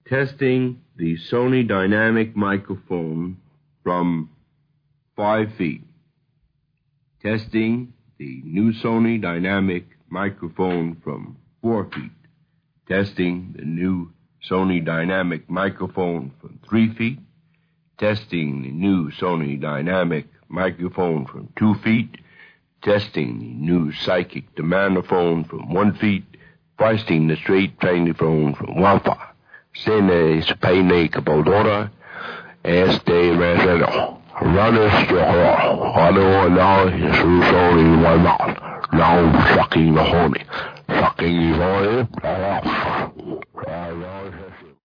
Testing the Sony Dynamic microphone from 5 feet. Testing the new Sony Dynamic microphone from 4 feet. Testing the new Sony Dynamic microphone from 3 feet. Testing the new Sony Dynamic microphone from 2 feet. Testing the new Psychic Demandophone from 1 feet. Testing the straight Trainophone from Wi-Fi. Sene Spain Cabodora, Este Reseno. Runners to her. Other now is Sony one out. Now sucking the honey. Sucking the honey.